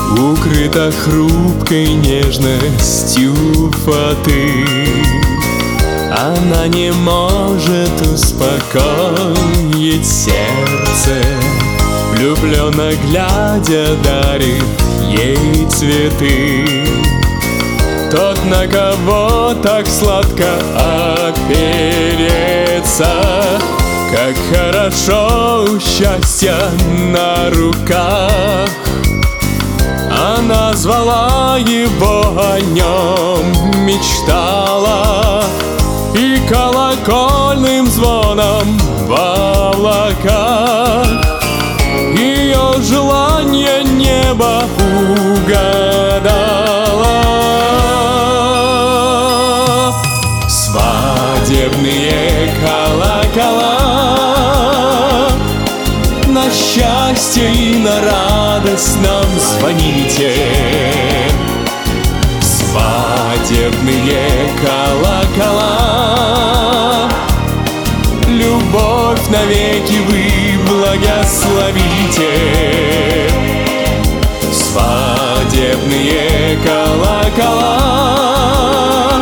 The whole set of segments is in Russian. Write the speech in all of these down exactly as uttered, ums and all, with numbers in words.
укрыта хрупкой нежностью фаты. Она не может успокоить сердце, влюбленно глядя, дарит ей цветы. Тот, на кого так сладко опереться, как хорошо счастье на руках. Она звала его, о нем мечтала, и колокольным звоном в облаках ее желание небо угадало. Свадебные колокола, на счастье и на радость нам звоните. Свадебные колокола, любовь навеки вы благословите. Свадебные колокола,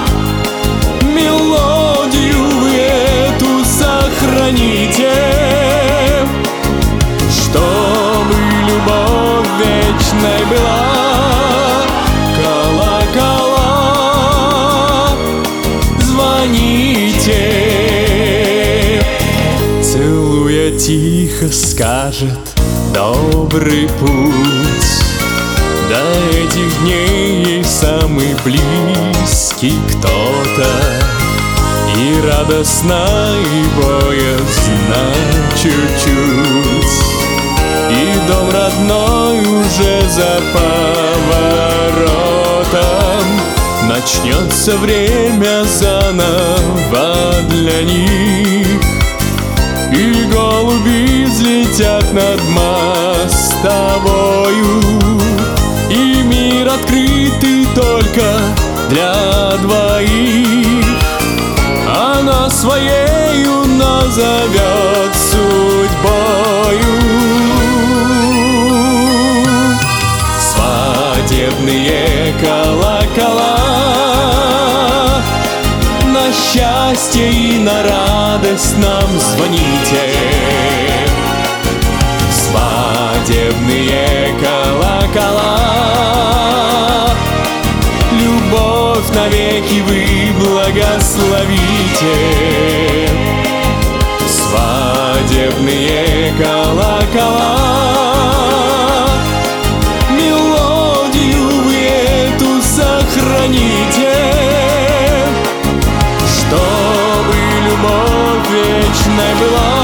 мелодию вы эту сохраните, чтобы любовь вечной была. Колокола, звоните. Целуя тихо скажет добрый путь, до этих дней ей самый близкий кто-то, и радостно, и боязно чуть-чуть, и дом родной уже за поворотом. Начнется время заново для них, и голуби взлетят над мостовою, и мир открытый только для двоих. Она своею назовет судьбою. Свадебные колокола, на счастье и на радость нам звоните. Свадебные колокола, любовь навеки вы благословите. Свадебные колокола, мелодию вы эту сохраните, чтобы любовь вечной была.